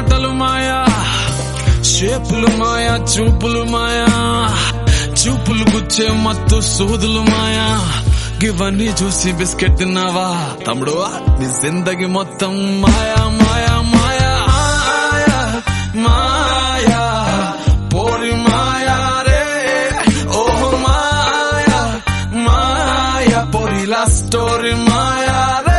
మాటలు మాయా, షేపులు మాయా, చూపులు మాయా, చూపులు గుచ్చే మత్తు సూదులు మాయా. ఇవన్నీ చూసి బిస్కెట్ తిన్నావా తమ్ముడు? నీ జిందగీ మొత్తం మాయా మాయా మాయా మాయా పోరి మాయా రే. ఓహో మాయా మాయా పోరిలా స్టోరీ మాయా రే.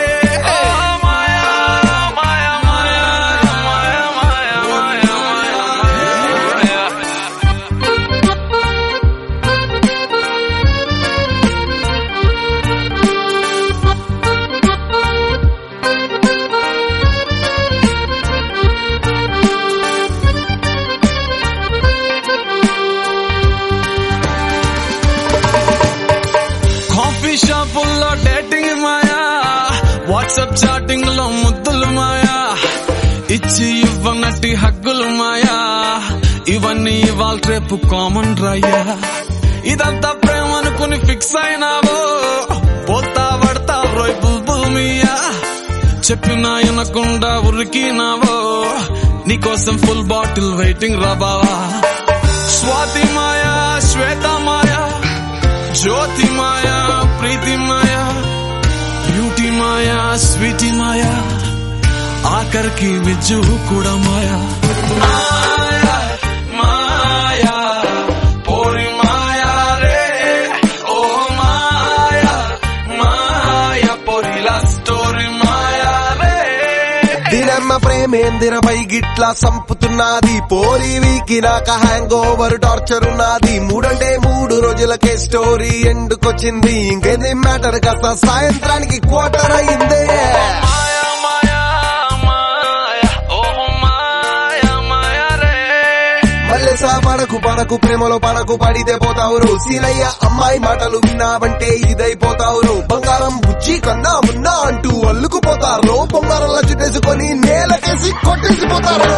షాపుల్లో డేటింగ్ మాయా, వాట్సాప్ చాటింగ్ లో ముద్దులు మాయా, ఇచ్చి ఇవ్వనట్టి హగ్గులు మాయా. ఇవన్నీ ఇవాళ రేపు కామన్ రయ్యా. ఇదంతా ప్రేమ అనుకుని ఫిక్స్ అయినావో, పోతా పడతా రోయ్ బుల్బుల్ మియా. చెప్పినా వినకుండా ఉరికినావో, నీకోసం ఫుల్ బాటిల్ వెయిటింగ్ రా బావా. స్వాతి మాయా, శ్వేత మాయా, జ్యోతి మాయా, ప్రీతి మాయా, బ్యూటీ మాయా, స్వీటీ మాయా, ఆఖరికి విజ్జు కూడా మాయా. మాయా మాయా పోరి మాయా రే. ఓ మాయా మాయా పోరిలా స్టోరీ మాయా రే. దినమ్మ ప్రేమేందిరపై గిట్లా సంపుతున్నది, పోరి వీకి నాక హ్యాంగ్ ఓవర్ టార్చర్ ఉన్నది. 3 అంటే 3 రోజులకే స్టోరీ ఎండుకొచ్చింది, ఇంకేది మ్యాటర్ కాస్త సాయంత్రానికి క్వార్టర్ అయిందే. మాయా మాయా మాయా ఓహో మాయా మాయా రే. మల్లెసా పడకు పడకు ప్రేమలో పడకు, పడితే పోతావురు. సీనయ్య అమ్మాయి మాటలు విన్నావంటే ఇదైపోతావురు. బంగారం బుజ్జి కన్నా మున్నా అంటూ అల్లుకుపోతారు, బొంగారంలా చుట్టేసుకొని నేలకేసి కొట్టేసిపోతారు.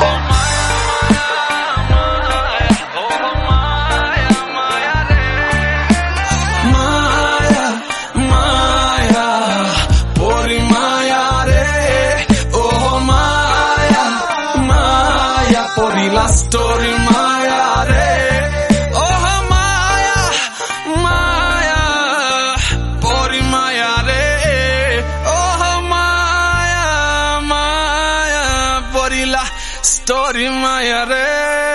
స్టోరీ మాయా రే. ఓహో మాయా మాయా పోరి మాయా రే. ఓహో మాయా మాయా పోరిలా స్టోరీ మాయా రే.